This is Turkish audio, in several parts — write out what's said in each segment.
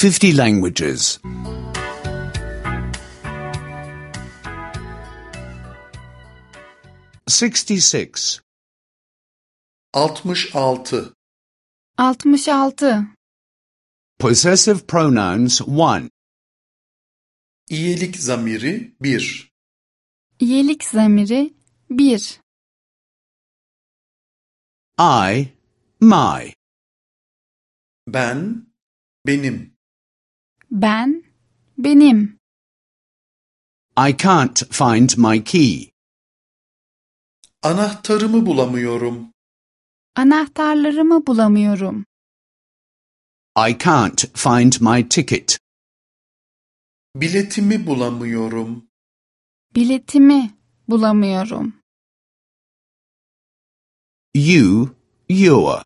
50 languages. 66. 66. 66. Possessive pronouns 1. İyilik zamiri 1. İyilik zamiri 1. I, my. Ben, benim. Ben, benim. I can't find my key. Anahtarımı bulamıyorum. Anahtarlarımı bulamıyorum. I can't find my ticket. Biletimi bulamıyorum. Biletimi bulamıyorum. You, your.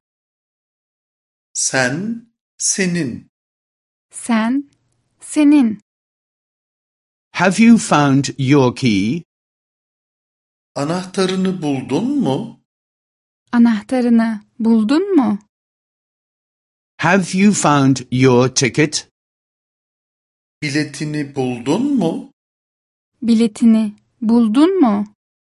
Sen, senin. Sen, senin. Have you found your key? Anahtarını buldun mu? Anahtarını buldun mu? Have you found your ticket? Biletini buldun mu? Biletini buldun mu?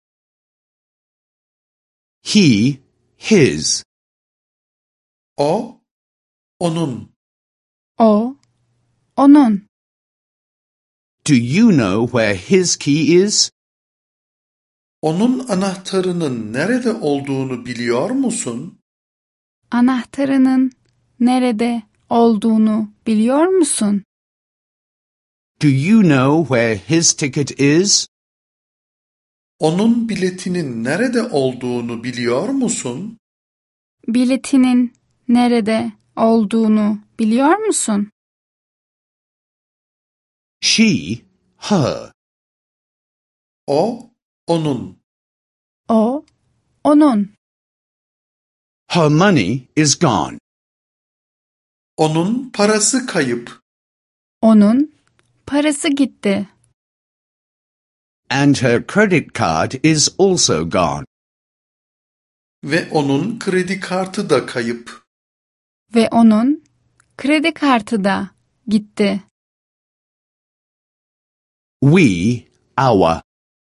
He, his. O, onun. O, onun. Do you know where his key is? Onun anahtarının nerede olduğunu biliyor musun? Anahtarının nerede olduğunu biliyor musun? Do you know where his ticket is? Onun biletinin nerede olduğunu biliyor musun? Biletinin nerede olduğunu biliyor musun? She, her. O, onun. O, onun. Her money is gone. Onun parası kayıp. Onun parası gitti. And her credit card is also gone. Ve onun kredi kartı da kayıp. Ve onun kredi kartı da gitti. We, our.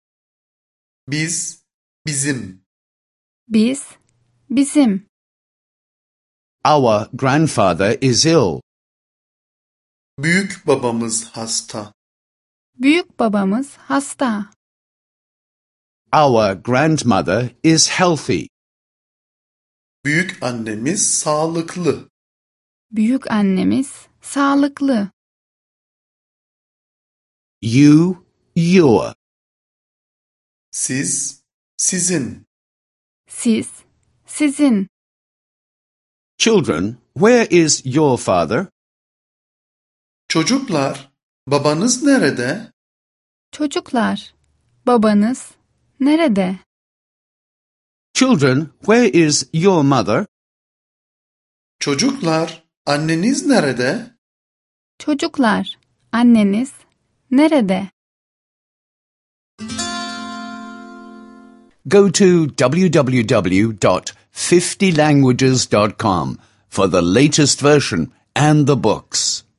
Biz, bizim. Biz, bizim. Our grandfather is ill. Büyük babamız hasta. Büyük babamız hasta. Our grandmother is healthy. Büyük annemiz sağlıklı. Büyük annemiz sağlıklı. You, your. Siz, sizin. Siz, sizin. Children, where is your father? Çocuklar, babanız nerede? Çocuklar, babanız nerede? Children, where is your mother? Çocuklar, anneniz nerede? Çocuklar, anneniz nerede? Go to www.50languages.com for the latest version and the books.